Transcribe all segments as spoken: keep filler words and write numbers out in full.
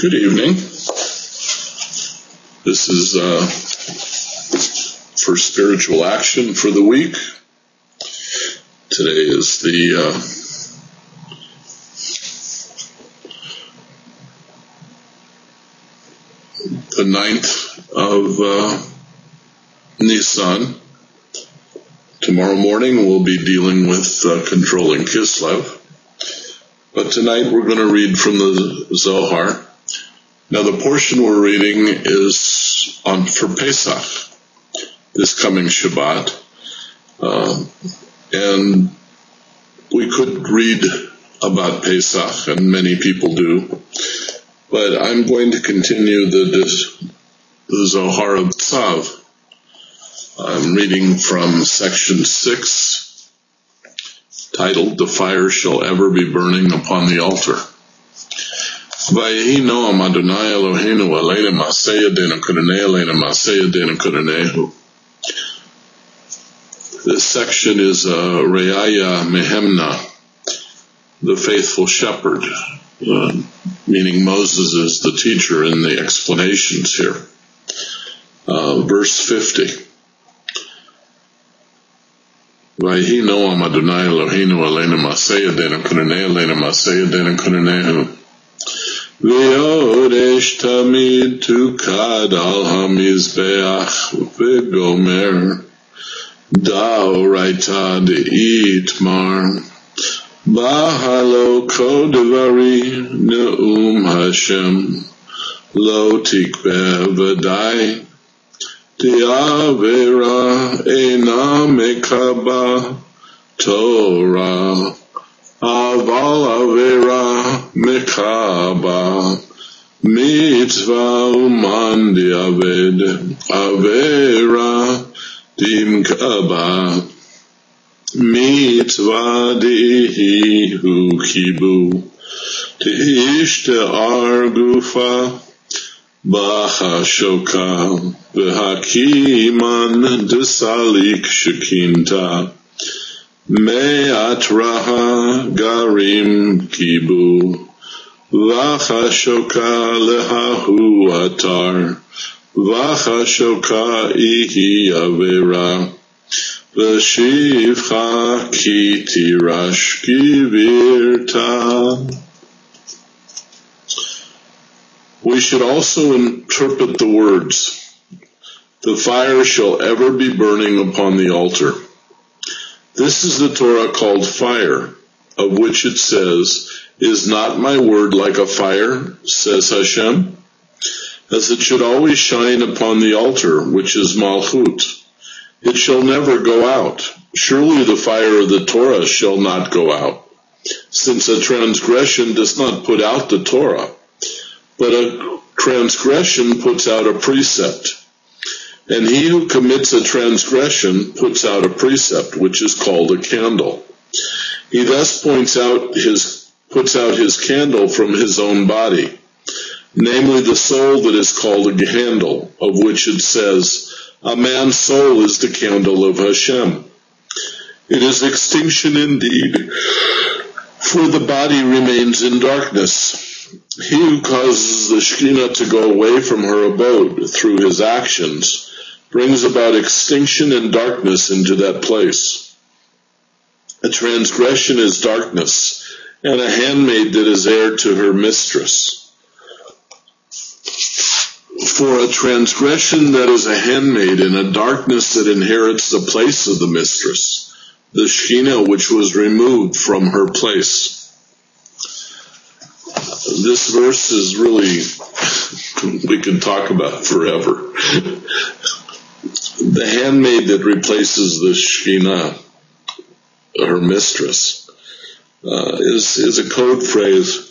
Good evening. This is uh, for spiritual action for the week. Today is the uh, the ninth of uh, Nisan. Tomorrow morning we'll be dealing with uh, controlling Kislev. But tonight we're going to read from the Zohar. Now the portion we're reading is on for Pesach, this coming Shabbat. Uh, and we could read about Pesach, and many people do. But I'm going to continue the, the Zohar of Tzav. I'm reading from section six, titled, The Fire Shall Ever Be Burning Upon the Altar. Vayehi Noam Adonai Eloheinu aleinu ma'aseh yadeinu kuranei aleinu ma'aseh yadeinu kuranehu. This section is uh, Re'aya Mehemna, the faithful shepherd, uh, meaning Moses is the teacher in the explanations here. Uh, verse fifty. Vayehi Noam Adonai Eloheinu aleinu ma'aseh yadeinu kuranei aleinu ma'aseh yadeinu kuranehu. V'yodesh tamid tukad al hamizbeach v'gomer da'oraita de'itmar b'halo kol devari ne'um Hashem lo tikbeh v'dai de'avera eina mekaba Torah Aval avera mekaba mitzvah uman diaved avera dimkaba mitzvah dihu kibu teishte argufa b'hashoka v'hakiman desalik shekinta Me'at raha garim kibu V'chashoka lehahu atar V'chashoka ihi avera V'shivcha ki tirash kivirta. We should also interpret the words, the fire shall ever be burning upon the altar. This is the Torah called fire, of which it says, Is not my word like a fire, says Hashem? As it should always shine upon the altar, which is Malchut. It shall never go out. Surely the fire of the Torah shall not go out, since a transgression does not put out the Torah, but a transgression puts out a precept. And he who commits a transgression puts out a precept, which is called a candle. He thus points out his, puts out his candle from his own body, namely the soul that is called a candle, of which it says, A man's soul is the candle of Hashem. It is extinction indeed, for the body remains in darkness. He who causes the Shekhinah to go away from her abode through his actions brings about extinction and darkness into that place. A transgression is darkness, and a handmaid that is heir to her mistress. For a transgression that is a handmaid and a darkness that inherits the place of the mistress, the Shekhinah which was removed from her place. This verse is really, we could talk about forever. The handmaid that replaces the Shekhinah, her mistress, uh, is, is a code phrase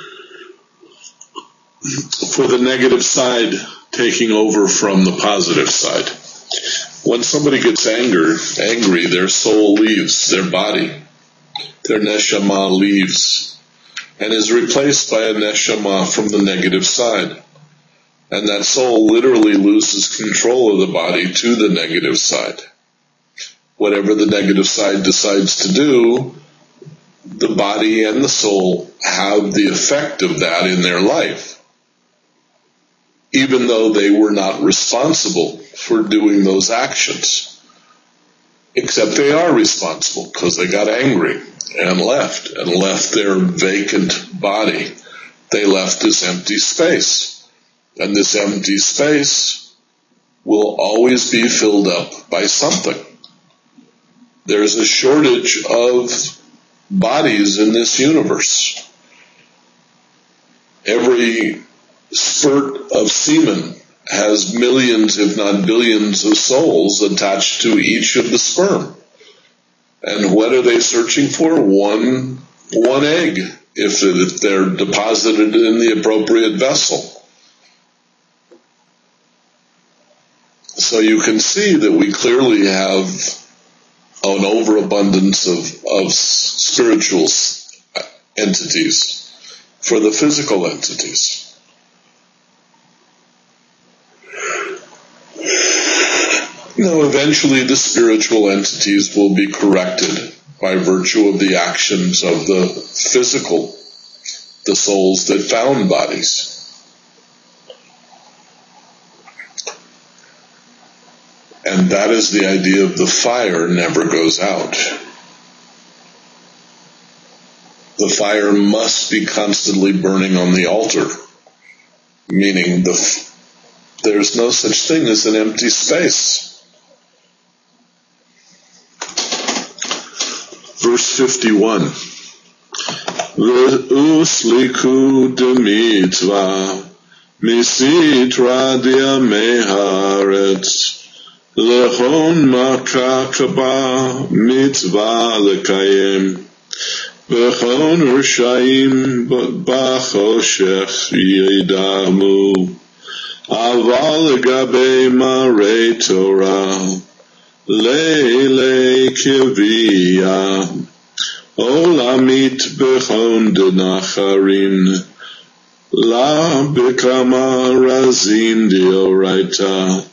for the negative side taking over from the positive side. When somebody gets anger, angry, their soul leaves their body. Their neshama leaves and is replaced by a neshama from the negative side. And that soul literally loses control of the body to the negative side. Whatever the negative side decides to do, the body and the soul have the effect of that in their life. even though they were not responsible for doing those actions. Except they are responsible because they got angry and left, and left their vacant body. They left this empty space. And this empty space will always be filled up by something. There's a shortage of bodies in this universe. Every spurt of semen has millions, if not billions, of souls attached to each of the sperm. And what are they searching for? One, one egg, if, it, if they're deposited in the appropriate vessel. So you can see that we clearly have an overabundance of, of spiritual entities for the physical entities. Now, eventually the spiritual entities will be corrected by virtue of the actions of the physical, the souls that found bodies. And that is the idea of the fire never goes out. The fire must be constantly burning on the altar, meaning the, there's no such thing as an empty space. Verse fifty-one. Ve'usliku demitzvah misitra diamei haaretz lehon makakaba mitzvah lekayem v'chon rishayim b'choshech yidamu aval legabe marei Torah Leile kivia olamit bechon denacharin la bekama razin dioraita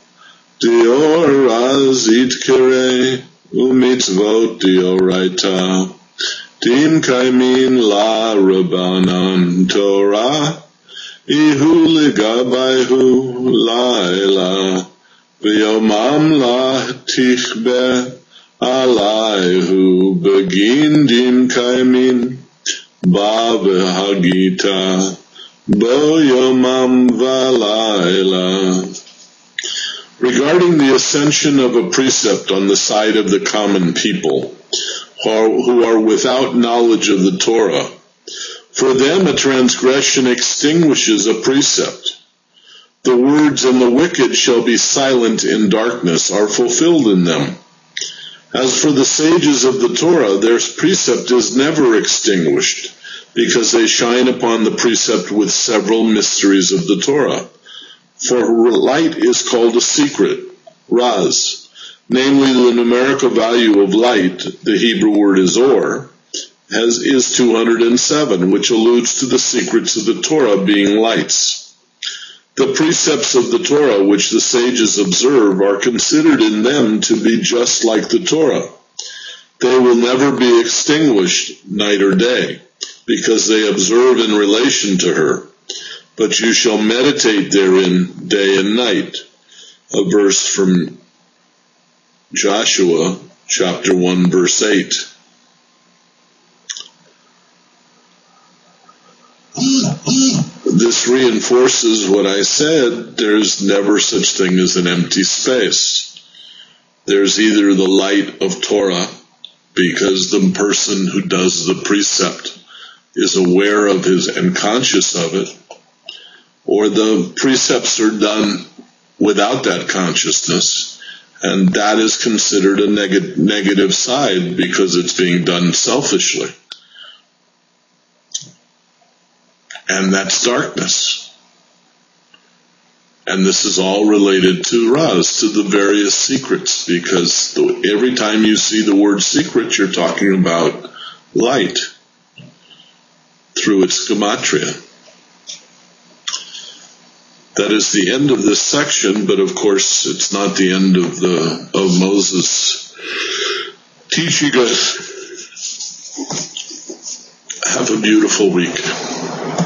diorazit kere umitzvot dioraita dim kaimin la rabanan Torah ihu legabaihu laila V'yomam la tichbe alayhu begin dim kaimin ba v'hagita bo yomam v'alayla. Regarding the ascension of a precept on the side of the common people, who are, who are without knowledge of the Torah, for them a transgression extinguishes a precept. The words, "and the wicked shall be silent in darkness," are fulfilled in them. As for the sages of the Torah, their precept is never extinguished, because they shine upon the precept with several mysteries of the Torah. For light is called a secret, raz, namely the numerical value of light, the Hebrew word is or, has, is two hundred seven, which alludes to the secrets of the Torah being lights. The precepts of the Torah which the sages observe are considered in them to be just like the Torah. They will never be extinguished night or day, because they observe in relation to her. But you shall meditate therein day and night. A verse from Joshua chapter one verse eight. This reinforces what I said. There's never such thing as an empty space. There's either the light of Torah, because the person who does the precept is aware of his and conscious of it, or the precepts are done without that consciousness, and that is considered a neg- negative side because it's being done selfishly. And that's darkness. And this is all related to Raz, to the various secrets, because the, every time you see the word secret, you're talking about light through its gematria. That is the end of this section, but of course it's not the end of the of Moses teaching us. Have a beautiful week.